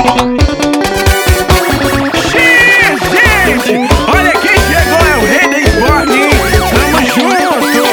Gente, olha quem chegou, é o rei da esporte, hein? Tamo junto!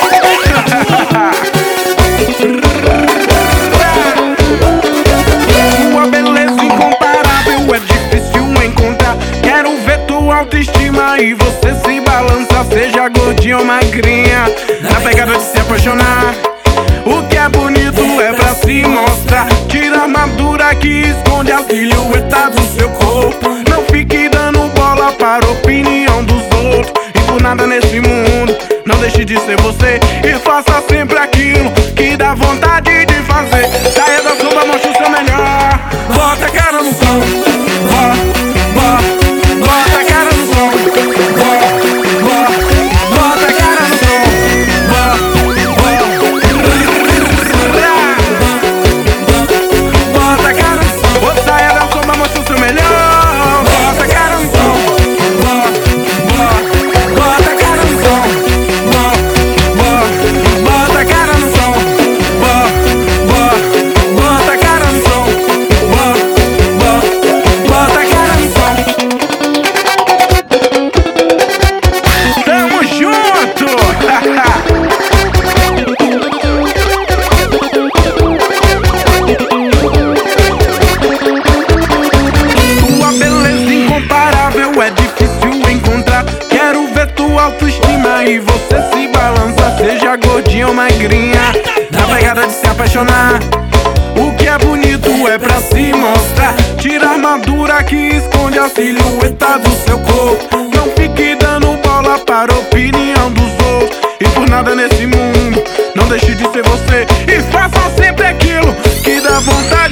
Sua beleza incomparável é difícil encontrar. Quero ver tua autoestima e você se balança. Seja gordinha ou magrinha, na pegada de se apaixonar. O que é bonito é pra se mostrar. Tira a armadura que esconde a silhueta do seu corpo. Não fique dando bola para a opinião dos outros. E por nada nesse mundo, não deixe de ser você. E faça sempre aquilo que dá vontade de fazer. Saia da sombra, mostre o seu melhor. Bota a cara no som. Bota a cara no som. Bota a cara no som. Bota a cara no som. Ou saia da sombra, mostre o seu melhor. Bota a cara no som. Bota a cara no som. Bota a cara no som. Bota a cara no som. Bota a cara no som. Tamo junto! Tua beleza incomparável é difícil encontrar. Quero ver tua autoestima e você se balança. Seja gordinha ou magrinha, na pegada de se apaixonar. O que é bonito é pra se mostrar. Tira a armadura que esconde a silhueta do seu corpo. Não fique dando bola para a opinião dos outros. E por nada nesse mundo, não deixe de ser você. E faça sempre aquilo que dá vontade